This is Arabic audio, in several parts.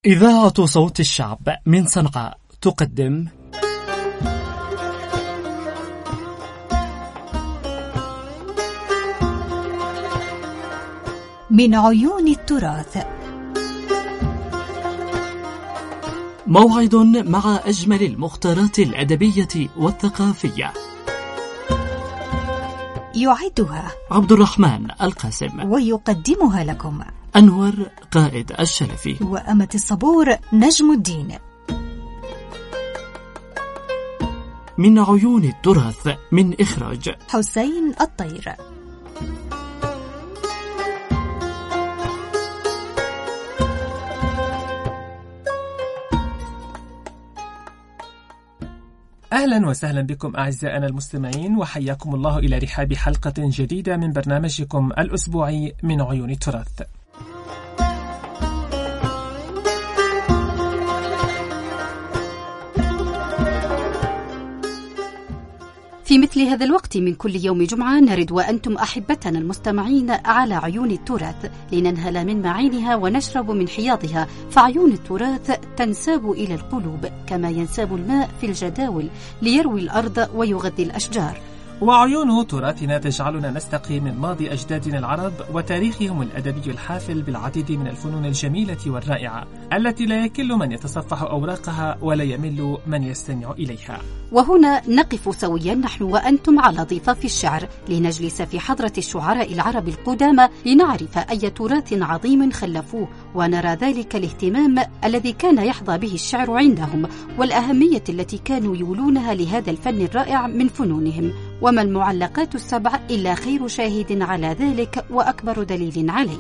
إذاعة صوت الشعب من صنعاء تقدم من عيون التراث، موعد مع أجمل المختارات الأدبية والثقافية. يعدها عبد الرحمن القاسم، ويقدمها لكم أنور قائد الشلفي، وأمة الصبور نجم الدين. من عيون التراث، من إخراج حسين الطير. أهلا وسهلا بكم أعزائنا المستمعين، وحياكم الله إلى رحاب حلقة جديدة من برنامجكم الأسبوعي من عيون التراث. في مثل هذا الوقت من كل يوم جمعة نرد وأنتم أحبتنا المستمعين على عيون التراث لننهل من معينها ونشرب من حياضها، فعيون التراث تنساب إلى القلوب كما ينساب الماء في الجداول ليروي الأرض ويغذي الأشجار. وعيون تراثنا تجعلنا نستقي من ماضي أجدادنا العرب وتاريخهم الأدبي الحافل بالعديد من الفنون الجميلة والرائعة التي لا يكل من يتصفح أوراقها ولا يمل من يستمع إليها. وهنا نقف سويا نحن وأنتم على ضفاف الشعر لنجلس في حضرة الشعراء العرب القدامى لنعرف أي تراث عظيم خلفوه، ونرى ذلك الاهتمام الذي كان يحظى به الشعر عندهم والأهمية التي كانوا يولونها لهذا الفن الرائع من فنونهم. وما المعلقات السبع إلا خير شاهد على ذلك وأكبر دليل عليه.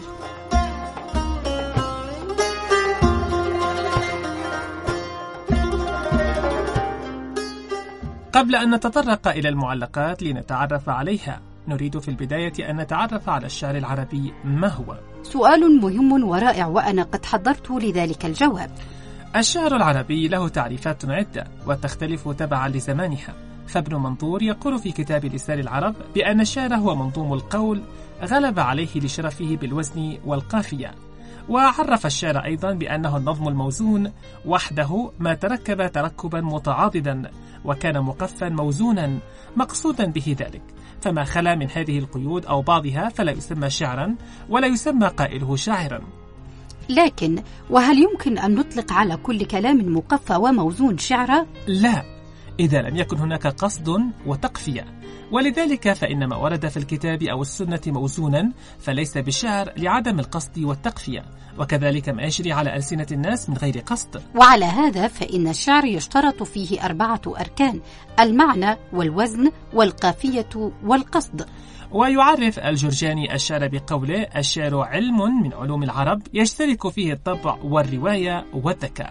قبل أن نتطرق إلى المعلقات لنتعرف عليها، نريد في البداية أن نتعرف على الشعر العربي. ما هو؟ سؤال مهم ورائع، وأنا قد حضرت لذلك الجواب. الشعر العربي له تعريفات عدة وتختلف تبعا لزمانها، فابن منظور يقول في كتاب لسان العرب بأن الشعر هو منظوم القول غلب عليه لشرفه بالوزن والقافية، وعرف الشعر أيضا بأنه النظم الموزون وحده ما تركب تركبا متعاضدا وكان مقفا موزونا مقصودا به ذلك، فما خلا من هذه القيود أو بعضها فلا يسمى شعرا ولا يسمى قائله شاعرا. لكن وهل يمكن أن نطلق على كل كلام مقفى وموزون شعرا؟ لا، إذا لم يكن هناك قصد وتقفية، ولذلك فإن ما ورد في الكتاب أو السنة موزونا فليس بشعر لعدم القصد والتقفية، وكذلك ما يجري على ألسنة الناس من غير قصد. وعلى هذا فإن الشعر يشترط فيه 4 أركان: المعنى والوزن والقافية والقصد. ويعرف الجرجاني الشعر بقوله: الشعر علم من علوم العرب يشترك فيه الطبع والرواية والذكاء.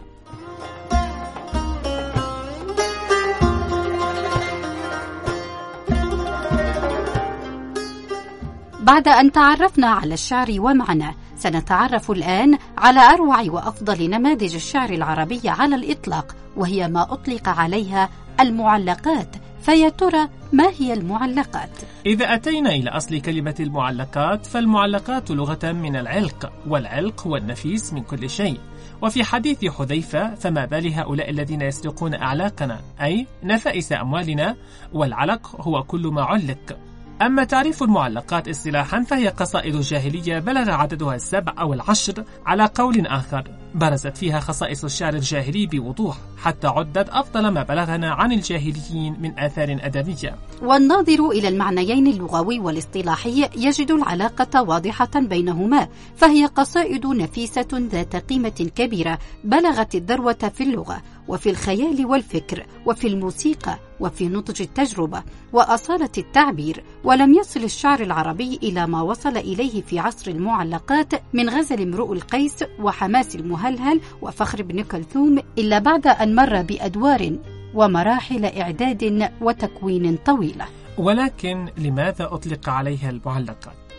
بعد أن تعرفنا على الشعر ومعناه، سنتعرف الآن على أروع وأفضل نماذج الشعر العربي على الإطلاق، وهي ما أطلق عليها المعلقات. فيا ترى ما هي المعلقات؟ إذا أتينا إلى أصل كلمة المعلقات، فالمعلقات لغة من العلق، والعلق هو النفيس من كل شيء. وفي حديث حذيفة: فما بال هؤلاء الذين يسرقون أعلاقنا، أي نفائس أموالنا، والعلق هو كل ما علق. أما تعريف المعلقات اصطلاحا فهي قصائد جاهلية بلغ عددها 7 أو 10 على قول آخر، برزت فيها خصائص الشعر الجاهلي بوضوح حتى عدت أفضل ما بلغنا عن الجاهليين من آثار أدبية. والناظر إلى المعنيين اللغوي والاصطلاحي يجد العلاقة واضحة بينهما، فهي قصائد نفيسة ذات قيمة كبيرة بلغت الذروة في اللغة وفي الخيال والفكر وفي الموسيقى وفي نضج التجربة وأصالة التعبير. ولم يصل الشعر العربي إلى ما وصل إليه في عصر المعلقات من غزل امرؤ القيس وحماس المهلهل وفخر بن كلثوم إلا بعد أن مر بأدوار ومراحل إعداد وتكوين طويلة. ولكن لماذا أطلق عليها المعلقات؟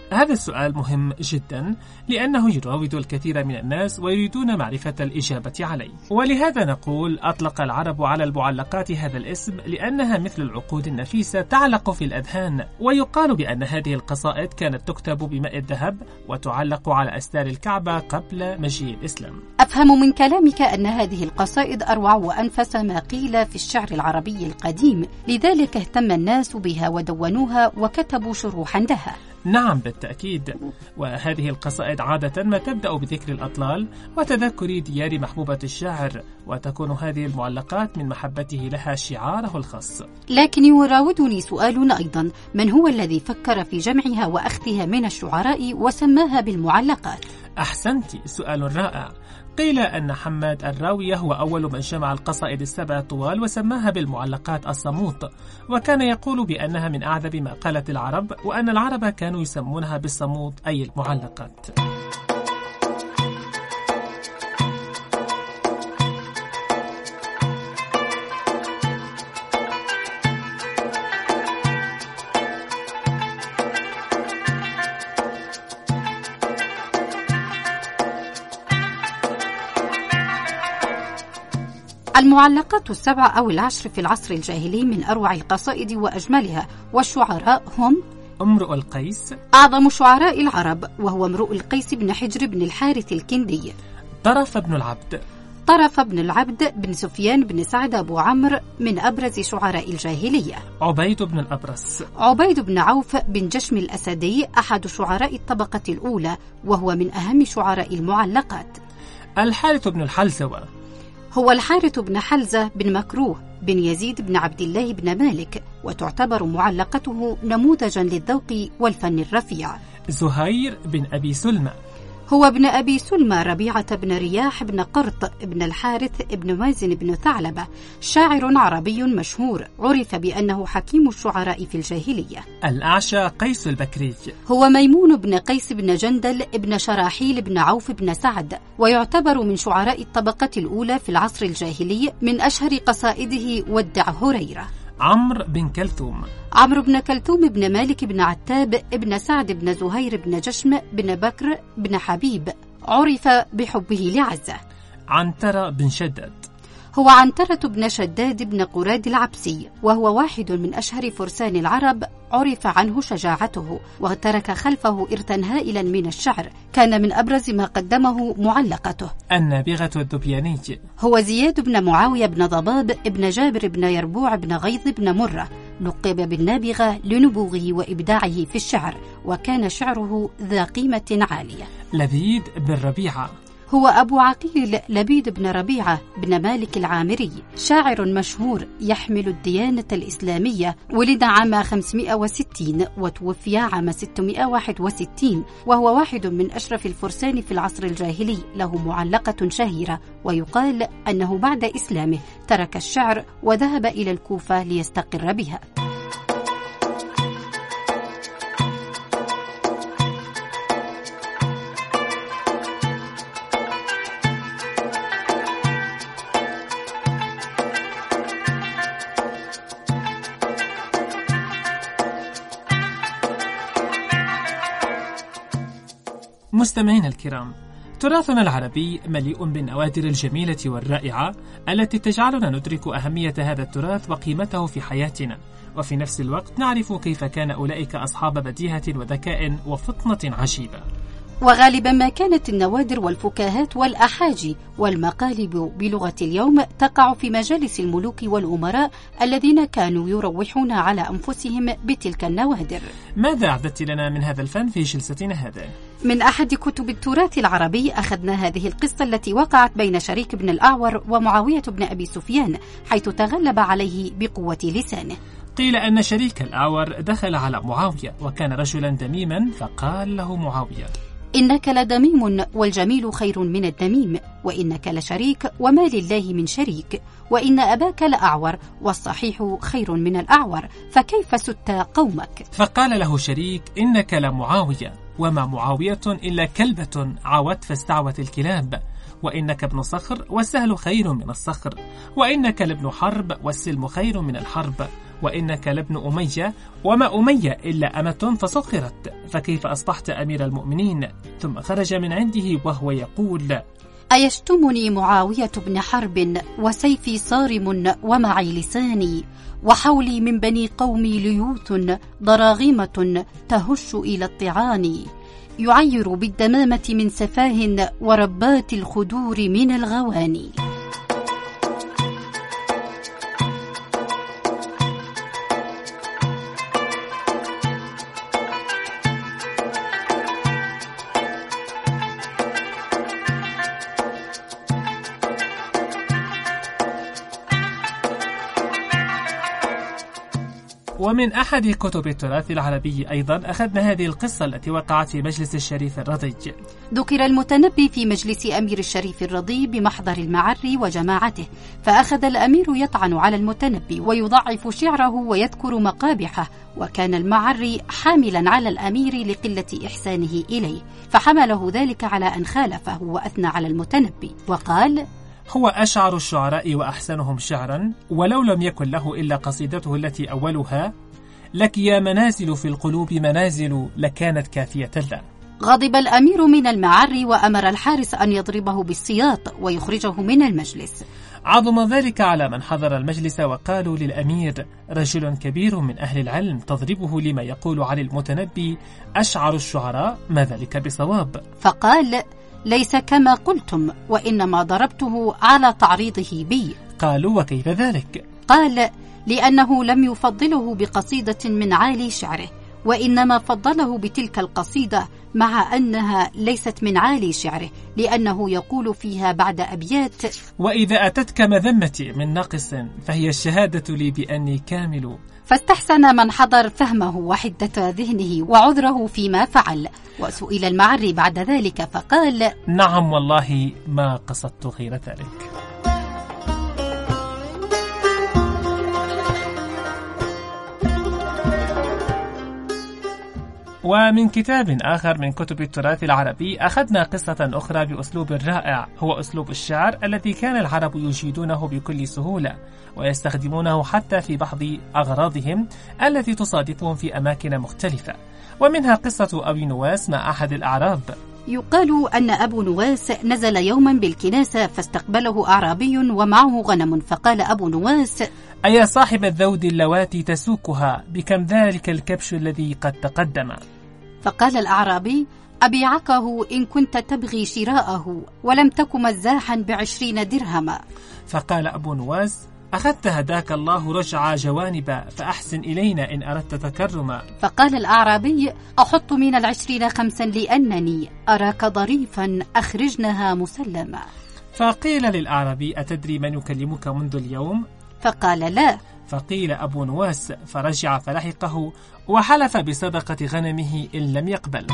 هذا السؤال مهم جدا لأنه يراود الكثير من الناس ويريدون معرفة الإجابة عليه، ولهذا نقول أطلق العرب على المعلقات هذا الاسم لأنها مثل العقود النفيسة تعلق في الأذهان، ويقال بأن هذه القصائد كانت تكتب بماء الذهب وتعلق على أستار الكعبة قبل مجيء الإسلام. أفهم من كلامك أن هذه القصائد أروع وأنفس ما قيل في الشعر العربي القديم، لذلك اهتم الناس بها ودونوها وكتبوا شروحا لها. نعم بالتأكيد، وهذه القصائد عادة ما تبدأ بذكر الأطلال وتذكر ديار محبوبة الشاعر، وتكون هذه المعلقات من محبته لها شعاره الخاص. لكن يراودني سؤال أيضا، من هو الذي فكر في جمعها وأخذها من الشعراء وسماها بالمعلقات؟ أحسنت، سؤال رائع. قيل أن حماد الراوية هو أول من جمع القصائد السبع طوال وسماها بالمعلقات الصموط، وكان يقول بأنها من أعذب ما قالت العرب، وأن العرب كانوا يسمونها بالصموط أي المعلقات. المعلقات السبع أو العشر في العصر الجاهلي من أروع القصائد وأجملها، والشعراء هم امرؤ القيس أعظم شعراء العرب، وهو امرؤ القيس بن حجر بن الحارث الكندي. طرف بن العبد بن العبد بن سفيان بن سعد أبو عمرو من أبرز شعراء الجاهلية. عبيد بن الأبرس عبيد بن عوف بن جشم الأسدي أحد شعراء الطبقة الأولى، وهو من أهم شعراء المعلقات. الحارث بن الحلزوة هو الحارث بن حلزة بن مكروه بن يزيد بن عبد الله بن مالك، وتعتبر معلقته نموذجا للذوق والفن الرفيع. زهير بن أبي سلمى هو ابن أبي سلمى ربيعة بن رياح بن قرط بن الحارث بن مازن بن ثعلبة، شاعر عربي مشهور عرف بأنه حكيم الشعراء في الجاهلية. الأعشى قيس البكري هو ميمون بن قيس بن جندل بن شراحيل بن عوف بن سعد، ويعتبر من شعراء الطبقة الأولى في العصر الجاهلي، من أشهر قصائده ودع هريرة. عمرو بن كلثوم عمرو بن كلثوم بن مالك بن عتاب بن سعد بن زهير بن جشم بن بكر بن حبيب، عرف بحبه لعزة. عنترة بن شداد هو عنترة بن شداد بن قراد العبسي، وهو واحد من أشهر فرسان العرب، عرف عنه شجاعته، وترك خلفه إرثا هائلا من الشعر، كان من أبرز ما قدمه معلقته. النابغة الذبياني هو زياد بن معاوية بن ضباب بن جابر بن يربوع بن غيظ بن مرة، لقب بالنابغة لنبوغه وإبداعه في الشعر، وكان شعره ذا قيمة عالية. لبيد بن ربيعة هو أبو عقيل لبيد بن ربيعة بن مالك العامري، شاعر مشهور يحمل الديانة الإسلامية، ولد عام 560 وتوفي عام 661، وهو واحد من أشرف الفرسان في العصر الجاهلي، له معلقة شهيرة، ويقال أنه بعد إسلامه ترك الشعر وذهب إلى الكوفة ليستقر بها. مستمعين الكرام، تراثنا العربي مليء بالنوادر الجميلة والرائعة التي تجعلنا ندرك أهمية هذا التراث وقيمته في حياتنا، وفي نفس الوقت نعرف كيف كان أولئك أصحاب بديهة وذكاء وفطنة عجيبة. وغالبا ما كانت النوادر والفكاهات والأحاجي والمقالب بلغة اليوم تقع في مجالس الملوك والأمراء الذين كانوا يروحون على أنفسهم بتلك النوادر. ماذا أعددت لنا من هذا الفن في جلستنا هذه؟ من أحد كتب التراث العربي أخذنا هذه القصة التي وقعت بين شريك بن الأعور ومعاوية بن أبي سفيان، حيث تغلب عليه بقوة لسانه. قيل أن شريك الأعور دخل على معاوية وكان رجلا دميما، فقال له معاوية: إنك لدميم والجميل خير من الدميم، وإنك لشريك وما لله من شريك، وإن أباك لأعور والصحيح خير من الأعور، فكيف ست قومك؟ فقال له شريك: إنك لمعاوية، وما معاوية إلا كلبة عوت فاستعوت الكلاب، وإنك ابن صخر والسهل خير من الصخر، وإنك لابن حرب والسلم خير من الحرب، وإنك لابن أمية وما أمية إلا أمة فسخرت، فكيف أصبحت أمير المؤمنين؟ ثم خرج من عنده وهو يقول: أيشتمني معاوية بن حرب وسيفي صارم ومعي لساني، وحولي من بني قومي ليوث ضراغمة تهش إلى الطعان، يعير بالدمامة من سفاه وربات الخدور من الغواني. ومن أحد كتب التراث العربي أيضا أخذنا هذه القصة التي وقعت في مجلس الشريف الرضي. ذكر المتنبي في مجلس أمير الشريف الرضي بمحضر المعري وجماعته، فأخذ الأمير يطعن على المتنبي ويضعف شعره ويذكر مقابحه، وكان المعري حاملا على الأمير لقلة إحسانه إليه، فحمله ذلك على أن خالفه وأثنى على المتنبي وقال: هو أشعر الشعراء وأحسنهم شعرا، ولو لم يكن له إلا قصيدته التي أولها: لك يا منازل في القلوب منازل لكانت كافية له. غضب الأمير من المعري وأمر الحارس أن يضربه بالسياط ويخرجه من المجلس. عظم ذلك على من حضر المجلس، وقالوا للأمير: رجل كبير من أهل العلم تضربه لما يقول عن المتنبي أشعر الشعراء، ما ذلك بصواب؟ فقال: ليس كما قلتم، وإنما ضربته على تعريضه بي. قالوا: وكيف ذلك؟ قال: لأنه لم يفضله بقصيدة من عالي شعره، وإنما فضله بتلك القصيدة مع أنها ليست من عالي شعره، لأنه يقول فيها بعد أبيات: وإذا أتتك مذمتي من ناقص فهي الشهادة لي بأني كامل. فاستحسن من حضر فهمه وحدة ذهنه وعذره فيما فعل، وسئل المعري بعد ذلك فقال: نعم والله ما قصدت غير ذلك. ومن كتاب آخر من كتب التراث العربي أخذنا قصة أخرى بأسلوب رائع، هو أسلوب الشعر الذي كان العرب يجيدونه بكل سهولة، ويستخدمونه حتى في بعض أغراضهم التي تصادفهم في أماكن مختلفة. ومنها قصة أبي نواس مع أحد الأعراب. يقال أن أبو نواس نزل يوما بالكناسة فاستقبله أعرابي ومعه غنم، فقال أبو نواس: أيا صاحب الذود اللواتي تسوكها، بكم ذلك الكبش الذي قد تقدم؟ فقال الأعرابي: أبيعكه إن كنت تبغي شراءه، ولم تك مزاحا ب20 درهما. فقال أبو نواس: أخذت هداك الله رجع جوانب، فأحسن إلينا إن أردت تكرما. فقال الأعرابي: أحط من 20 5 لأنني أراك ظريفا، أخرجنها مسلما. فقيل للأعرابي: أتدري من يكلمك منذ اليوم؟ فقال: لا. فقيل أبو نواس، فرجع فلحقه وحلف بصدقة غنمه إن لم يقبل.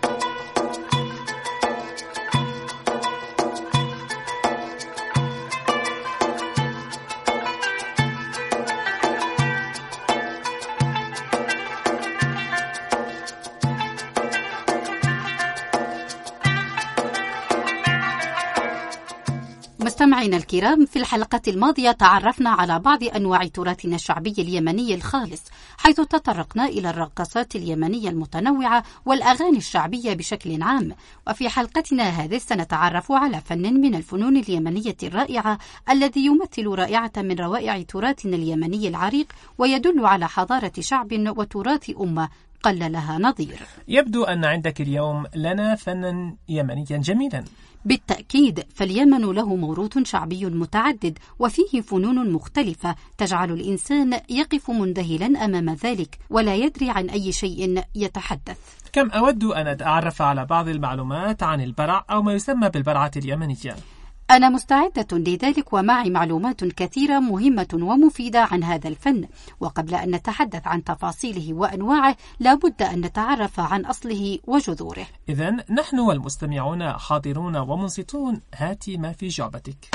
مستمعينا الكرام، في الحلقة الماضية تعرفنا على بعض أنواع تراثنا الشعبي اليمني الخالص، حيث تطرقنا إلى الرقصات اليمنية المتنوعة والأغاني الشعبية بشكل عام. وفي حلقتنا هذه سنتعرف على فن من الفنون اليمنية الرائعة الذي يمثل رائعة من روائع تراثنا اليمني العريق، ويدل على حضارة شعب وتراث أمة قل لها نظير. يبدو أن عندك اليوم لنا فنا يمنيا جميلا. بالتأكيد، فاليمن له موروث شعبي متعدد وفيه فنون مختلفة تجعل الإنسان يقف مندهلا أمام ذلك ولا يدري عن أي شيء يتحدث. كم أود أن أتعرف على بعض المعلومات عن البرع أو ما يسمى بالبرعة اليمنية. أنا مستعدة لذلك، ومعي معلومات كثيرة مهمة ومفيدة عن هذا الفن. وقبل أن نتحدث عن تفاصيله وأنواعه لابد أن نتعرف عن أصله وجذوره. إذن نحن والمستمعون حاضرون ومنصتون، هاتي ما في جعبتك.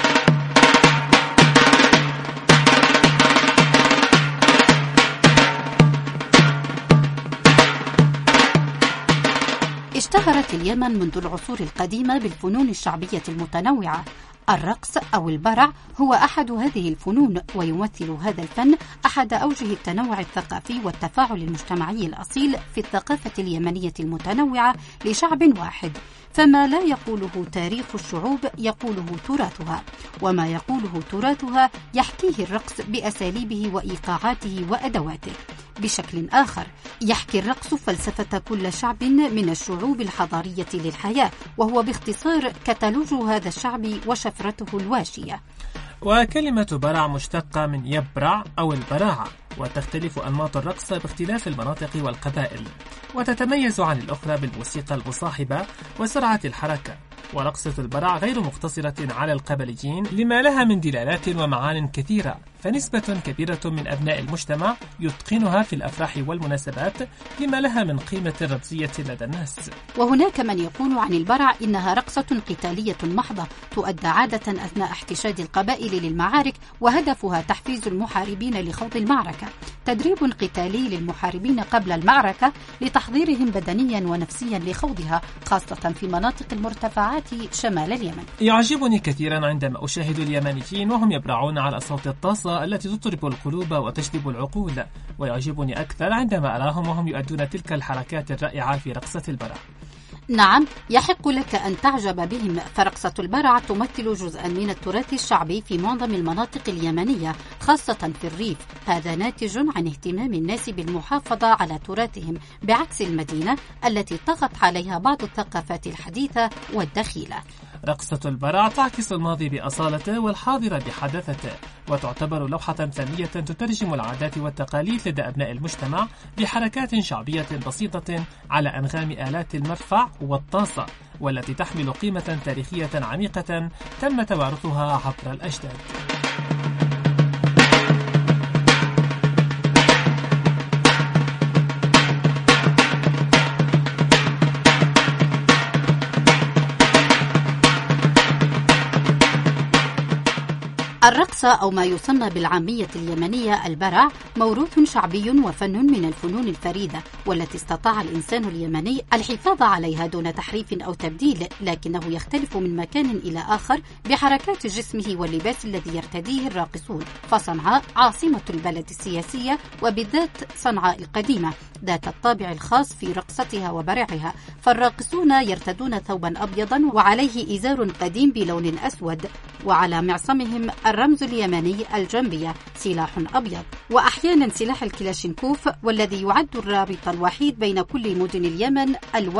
اشتهرت اليمن منذ العصور القديمة بالفنون الشعبية المتنوعة. الرقص أو البرع هو أحد هذه الفنون، ويمثل هذا الفن أحد أوجه التنوع الثقافي والتفاعل المجتمعي الأصيل في الثقافة اليمنية المتنوعة لشعب واحد، فما لا يقوله تاريخ الشعوب يقوله تراثها، وما يقوله تراثها يحكيه الرقص بأساليبه وإيقاعاته وأدواته. بشكل آخر، يحكي الرقص فلسفة كل شعب من الشعوب الحضارية للحياة، وهو باختصار كتالوج هذا الشعب وشفرته الواشية. وكلمة برع مشتقة من يبرع أو البراعة، وتختلف أنماط الرقص باختلاف المناطق والقبائل، وتتميز عن الأخرى بالموسيقى المصاحبة وسرعة الحركة. ورقصة البرع غير مقتصرة على القبليين لما لها من دلالات ومعان كثيرة، فنسبة كبيرة من أبناء المجتمع يتقنها في الأفراح والمناسبات لما لها من قيمة رمزية لدى الناس. وهناك من يقول عن البرع إنها رقصة قتالية محضة تؤدى عادة أثناء احتشاد القبائل للمعارك، وهدفها تحفيز المحاربين لخوض المعركة. تدريب قتالي للمحاربين قبل المعركة لتحضيرهم بدنيا ونفسيا لخوضها، خاصة في مناطق المرتفعات شمال اليمن. يعجبني كثيرا عندما أشاهد اليمنيين وهم يبرعون على صوت الطاسة التي تطرب القلوب وتجذب العقول، ويعجبني أكثر عندما أراهم وهم يؤدون تلك الحركات الرائعة في رقصة البرع. نعم، يحق لك أن تعجب بهم، فرقصة البرع تمثل جزءا من التراث الشعبي في معظم المناطق اليمنية، خاصة في الريف. هذا ناتج عن اهتمام الناس بالمحافظة على تراثهم، بعكس المدينة التي طغت عليها بعض الثقافات الحديثة والدخيلة. رقصة البرع تعكس الماضي بأصالته والحاضر بحداثته، وتعتبر لوحة فنية تترجم العادات والتقاليد لدى أبناء المجتمع بحركات شعبية بسيطة على أنغام آلات المرفع والطاسة، والتي تحمل قيمة تاريخية عميقة تم توارثها عبر الأجداد. الرقص أو ما يسمى بالعامية اليمنية البرع موروث شعبي وفن من الفنون الفريدة، والتي استطاع الإنسان اليمني الحفاظ عليها دون تحريف أو تبديل، لكنه يختلف من مكان إلى آخر بحركات جسمه واللباس الذي يرتديه الراقصون. فصنعاء عاصمة البلد السياسية، وبالذات صنعاء القديمة، ذات الطابع الخاص في رقصتها وبرعها، فالراقصون يرتدون ثوبا أبيضا وعليه إزار قديم بلون أسود، وعلى معصمهم الرمز اليمني الجنبية، سلاح أبيض، وأحيانا سلاح الكلاشينكوف، والذي يعد الرابط الوحيد بين كل مدن اليمن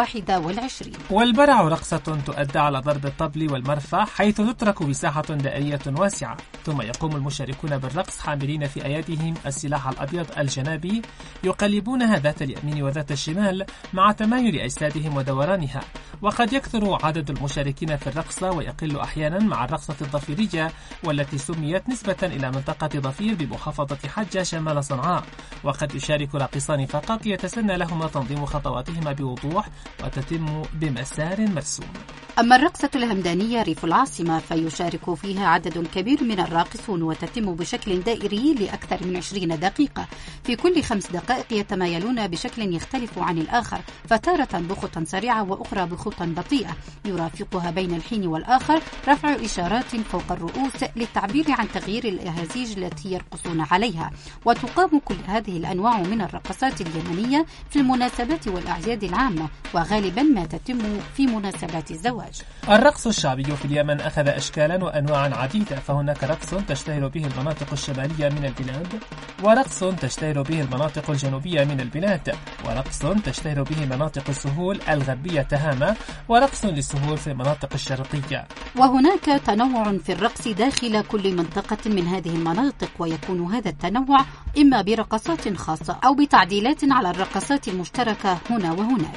21. والبرع رقصة تؤدى على ضرب الطبل والمرفع، حيث تترك مساحة دائرية واسعة، ثم يقوم المشاركون بالرقص حاملين في أيديهم السلاح الأبيض الجنابي، يقلبونها ذات اليمين وذات الشمال مع تمايل أجسادهم ودورانها. وقد يكثر عدد المشاركين في الرقصة ويقل أحيانا مع الرقصة الضفيرية، والتي سميت نسبة إلى منطقة ضفير بمحافظة حجة شمال صنعاء. وقد يشارك راقصان فقط يتسنى لهما تنظيم خطواتهما بوضوح وتتم بمسار مرسوم. أما الرقصة الهمدانية ريف العاصمة فيشارك فيها عدد كبير من الراقصون، وتتم بشكل دائري لأكثر من 20 دقيقة. في كل 5 دقائق يتمايلون بشكل يختلف عن الآخر، فتارة بخطى سريعة وأخرى بخطى بطيئة، يرافقها بين الحين والآخر رفع إشارات فوق الرؤوس للتعبير عن تغيير الأهازيج التي يرقصون عليها. وتقام كل هذه الأنواع من الرقصات اليمنية في المناسبات والأعياد العامة، وغالبا ما تتم في مناسبات الزواج. الرقص الشعبي في اليمن أخذ أشكالا وأنواعا عديدة، فهناك رقص تشتهر به المناطق الشمالية من البلاد، ورقص تشتهر به المناطق الجنوبية من البلاد، ورقص تشتهر به مناطق السهول الغربية تهامة، ورقص للسهول في المناطق الشرقية. وهناك تنوع في الرقص داخل كل منطقة من هذه المناطق، ويكون هذا التنوع إما برقصات خاصة أو بتعديلات على الرقصات المشتركة هنا وهناك.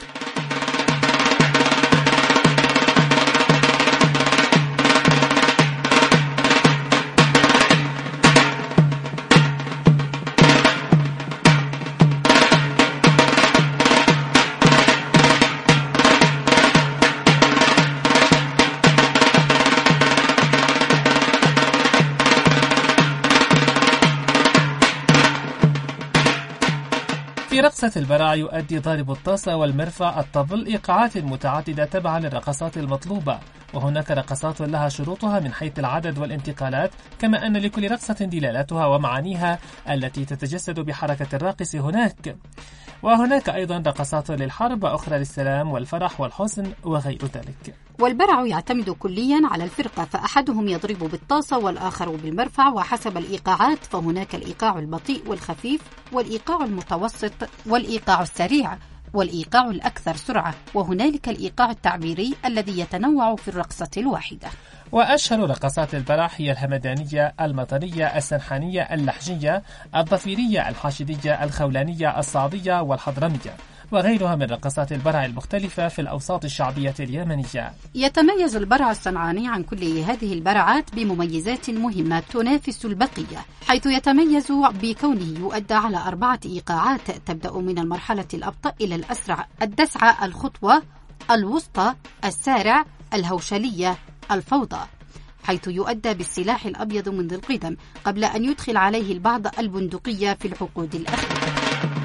في في رقصة البرع يؤدي ضارب الطاسة والمرفأ الطبل إيقاعات متعددة تبعا للرقصات المطلوبة، وهناك رقصات لها شروطها من حيث العدد والانتقالات، كما أن لكل رقصة دلالاتها ومعانيها التي تتجسد بحركة الراقص وهناك أيضا رقصات للحرب وأخرى للسلام والفرح والحزن وغير ذلك. والبرع يعتمد كليا على الفرقة، فأحدهم يضرب بالطاسة والآخر بالمرفع، وحسب الإيقاعات فهناك الإيقاع البطيء والخفيف، والإيقاع المتوسط، والإيقاع السريع، والإيقاع الأكثر سرعة، وهنالك الإيقاع التعبيري الذي يتنوع في الرقصة الواحدة. وأشهر رقصات البرع هي الهمدانية، المطرية، السنحانية، اللحجية، الضفيرية، الحاشدية، الخولانية، الصعيدية والحضرمية، وغيرها من رقصات البرع المختلفة في الأوساط الشعبية اليمنية. يتميز البرع الصنعاني عن كل هذه البرعات بمميزات مهمة تنافس البقية، حيث يتميز بكونه يؤدى على 4 إيقاعات تبدأ من المرحلة الأبطأ إلى الأسرع: الدسعة، الخطوة، الوسطى، السارع، الهوشلية، الفوضى، حيث يؤدى بالسلاح الأبيض منذ القدم قبل أن يدخل عليه البعض البندقية في العقود الأخيرة.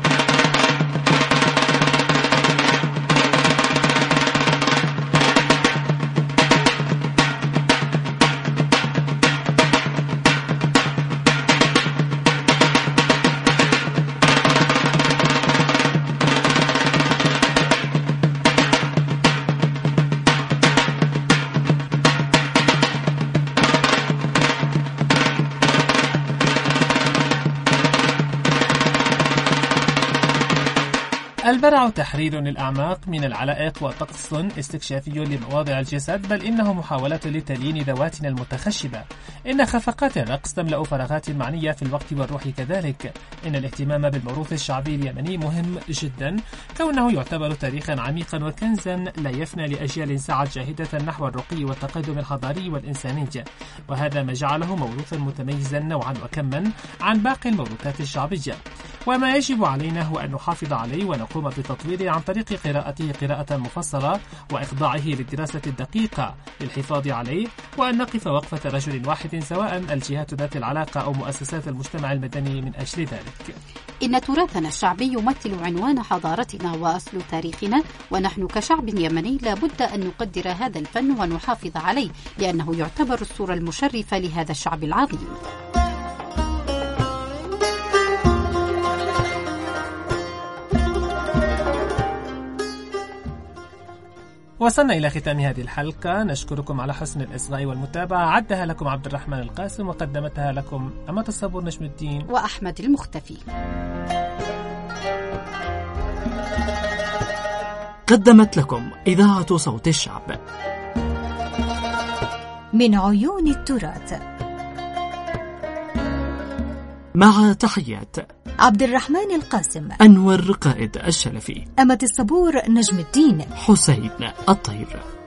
البرع تحرير للأعماق من العلائق وطقس استكشافي لمواضع الجسد، بل إنه محاولة لتليين ذواتنا المتخشبة. إن خفقات الرقص تملأ فراغات معنية في الوقت والروح كذلك. إن الاهتمام بالموروث الشعبي اليمني مهم جدا، كونه يعتبر تاريخا عميقا وكنزا لا يفنى لأجيال سعت جاهدة نحو الرقي والتقدم الحضاري والإنساني، وهذا ما جعله موروثا متميزا نوعا وكما عن باقي الموروثات الشعبية. وما يجب علينا هو أن نحافظ عليه ونقوم بتطويره عن طريق قراءته قراءة مفصلة وإخضاعه للدراسة الدقيقة للحفاظ عليه، وأن نقف وقفة رجل واحد سواء الجهات ذات العلاقة أو مؤسسات المجتمع المدني من أجل ذلك. إن تراثنا الشعبي يمثل عنوان حضارتنا وأصل تاريخنا، ونحن كشعب يمني لابد أن نقدر هذا الفن ونحافظ عليه، لأنه يعتبر الصورة المشرفة لهذا الشعب العظيم. وصلنا إلى ختام هذه الحلقة، نشكركم على حسن الإصغاء والمتابعة. عدها لكم عبد الرحمن القاسم، وقدمتها لكم أمة الصبور نجم الدين وأحمد المختفي. قدمت لكم إذاعة صوت الشعب من عيون التراث، مع تحيات عبد الرحمن القاسم، أنور قائد الشلفي، أمة الصبور نجم الدين، حسين الطير.